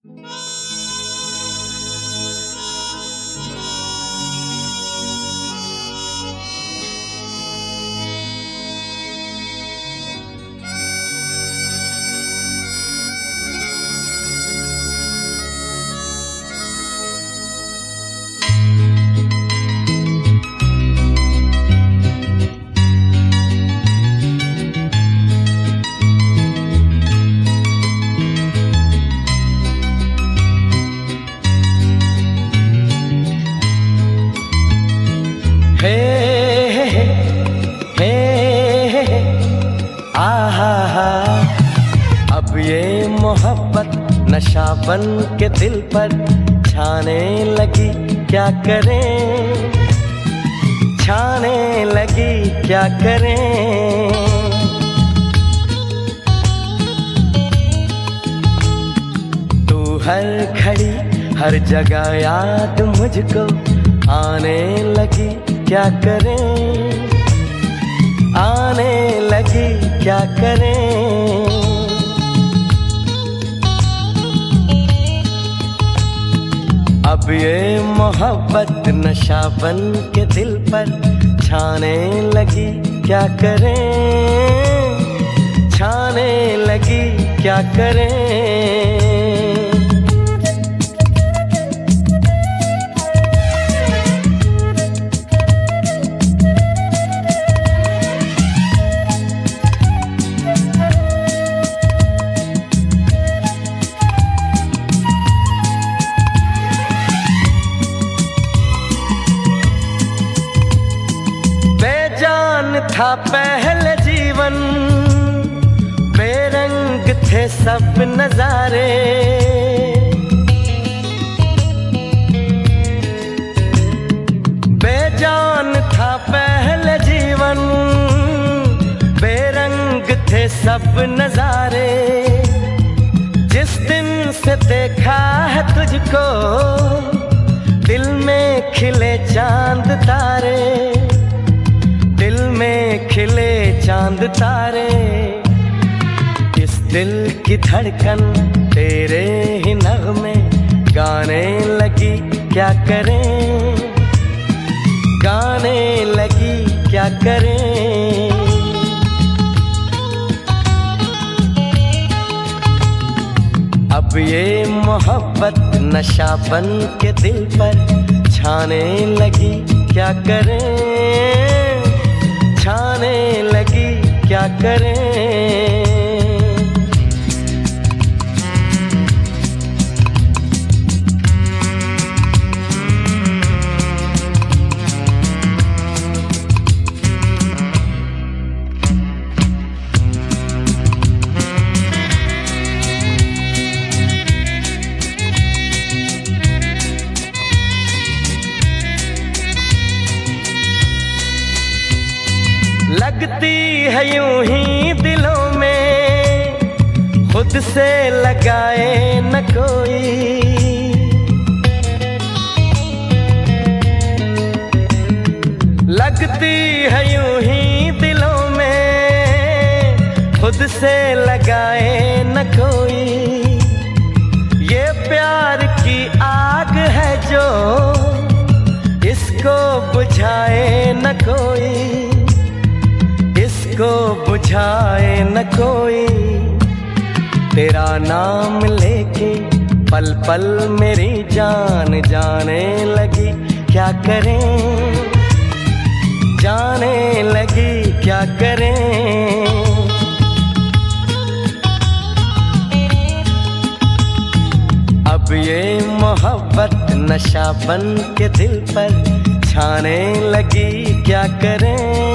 अब ये मोहब्बत नशा बन के दिल पर छाने लगी, क्या करें, छाने लगी क्या करें। तू हर घड़ी हर जगह याद मुझको आने लगी, क्या करें, आने लगी क्या करें। अब ये मोहब्बत नशा बन के दिल पर छाने लगी, क्या करें, छाने लगी क्या करें। था पहले जीवन, बेरंग थे सब नजारे, बेजान था पहले जीवन, बेरंग थे सब नजारे। जिस दिन से देखा है तुझको दिल में खिले चांद तारे, दिल में खिले चांद तारे। इस दिल की धड़कन तेरे ही नग़्मे गाने लगी, क्या करें, गाने लगी क्या करें। अब ये मोहब्बत नशा बन के दिल पर छाने लगी, क्या करें, छाने लगी क्या करें। लगती है यूं ही दिलों में खुद से लगाए न कोई, लगती है यूं ही दिलों में खुद से लगाए न कोई। ये प्यार की आग है जो इसको बुझाए न कोई, इसको बुझाए न कोई। तेरा नाम लेके पल पल मेरी जान जाने लगी, क्या करें, जाने लगी क्या करें। अब ये मोहब्बत नशा बन के दिल पर छाने लगी, क्या करें,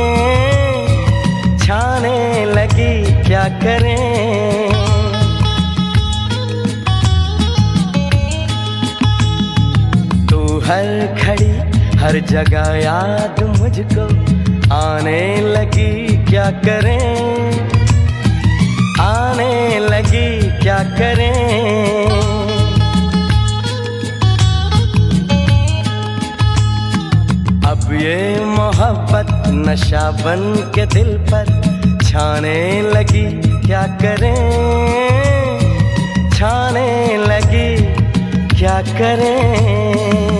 छाने लगी क्या करें। तू हर घड़ी हर जगह याद मुझको आने लगी, क्या करें, आने लगी क्या करें। अब ये मोहब्बत नशा बन के दिल पर छाने लगी, क्या करें, छाने लगी क्या करें।